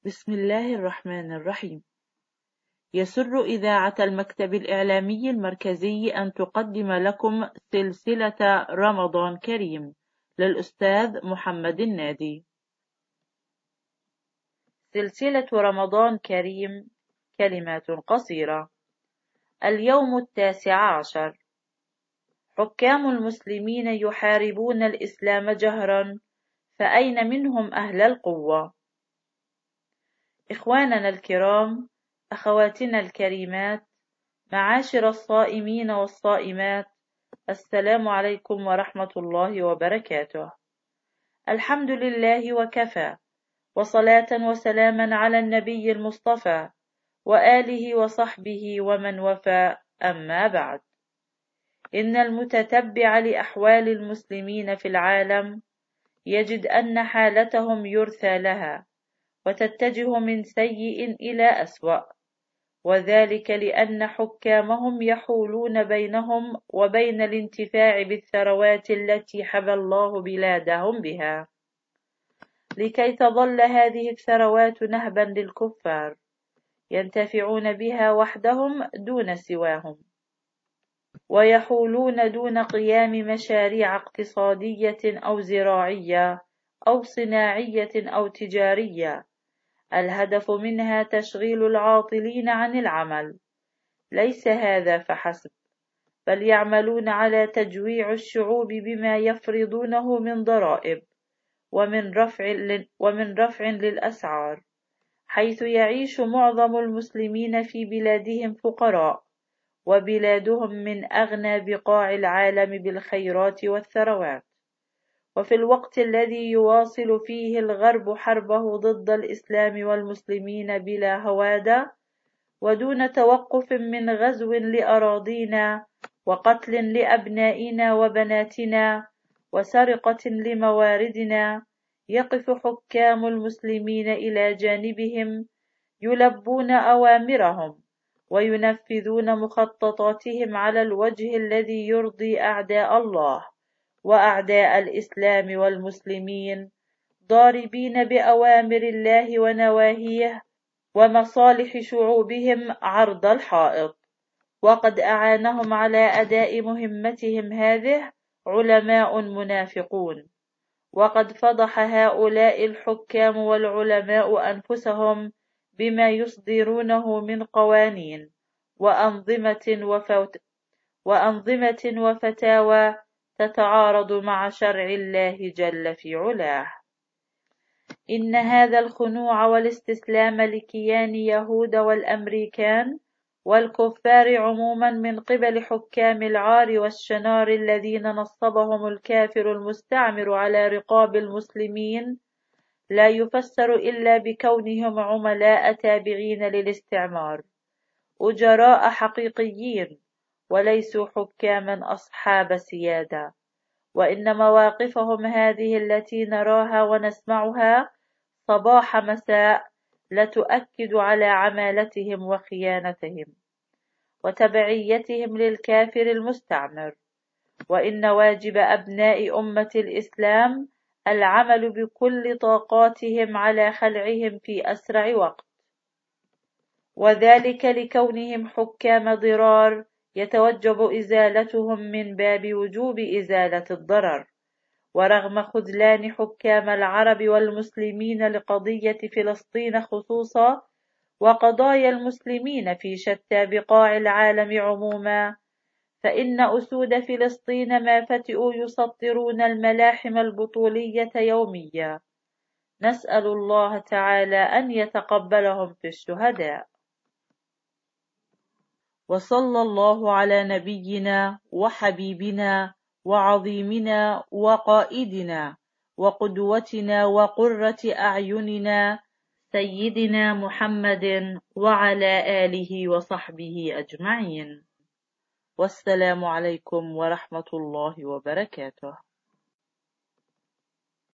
بسم الله الرحمن الرحيم. يسر إذاعة المكتب الإعلامي المركزي أن تقدم لكم سلسلة رمضان كريم للأستاذ محمد النادي. سلسلة رمضان كريم، كلمات قصيرة. اليوم 19. حكام المسلمين يحاربون الإسلام جهرا، فأين منهم أهل القوة؟ إخواننا الكرام، أخواتنا الكريمات، معاشر الصائمين والصائمات، السلام عليكم ورحمة الله وبركاته. الحمد لله وكفى، وصلاة وسلاما على النبي المصطفى وآله وصحبه ومن وفى، أما بعد. إن المتتبع لأحوال المسلمين في العالم يجد أن حالتهم يرثى لها، وتتجه من سيء إلى أسوأ، وذلك لأن حكامهم يحولون بينهم وبين الانتفاع بالثروات التي حبى الله بلادهم بها، لكي تظل هذه الثروات نهبا للكفار ينتفعون بها وحدهم دون سواهم، ويحولون دون قيام مشاريع اقتصادية أو زراعية أو صناعية أو تجارية الهدف منها تشغيل العاطلين عن العمل. ليس هذا فحسب، بل يعملون على تجويع الشعوب بما يفرضونه من ضرائب ومن رفع للأسعار، حيث يعيش معظم المسلمين في بلادهم فقراء، وبلادهم من أغنى بقاع العالم بالخيرات والثروات. وفي الوقت الذي يواصل فيه الغرب حربه ضد الإسلام والمسلمين بلا هوادة، ودون توقف من غزو لأراضينا وقتل لأبنائنا وبناتنا وسرقة لمواردنا، يقف حكام المسلمين إلى جانبهم يلبون أوامرهم وينفذون مخططاتهم على الوجه الذي يرضي أعداء الله وأعداء الإسلام والمسلمين، ضاربين بأوامر الله ونواهيه ومصالح شعوبهم عرض الحائط. وقد أعانهم على أداء مهمتهم هذه علماء منافقون، وقد فضح هؤلاء الحكام والعلماء أنفسهم بما يصدرونه من قوانين وأنظمة وفتاوى تتعارض مع شرع الله جل في علاه. إن هذا الخنوع والاستسلام لكيان يهود والأمريكان والكفار عموما من قبل حكام العار والشنار الذين نصبهم الكافر المستعمر على رقاب المسلمين لا يفسر إلا بكونهم عملاء تابعين للاستعمار، أجراء حقيقيين، وليسوا حكاما أصحاب سيادة. وإن مواقفهم هذه التي نراها ونسمعها صباح مساء لتؤكد على عمالتهم وخيانتهم وتبعيتهم للكافر المستعمر. وإن واجب أبناء أمة الإسلام العمل بكل طاقاتهم على خلعهم في أسرع وقت، وذلك لكونهم حكام ضرار يتوجب إزالتهم من باب وجوب إزالة الضرر. ورغم خذلان حكام العرب والمسلمين لقضية فلسطين خصوصا وقضايا المسلمين في شتى بقاع العالم عموما، فإن أسود فلسطين ما فتئوا يسطرون الملاحم البطولية يوميا. نسأل الله تعالى أن يتقبلهم في الشهداء. وصلى الله على نبينا وحبيبنا وعظيمنا وقائدنا وقدوتنا وقرة أعيننا سيدنا محمد وعلى آله وصحبه أجمعين. والسلام عليكم ورحمة الله وبركاته.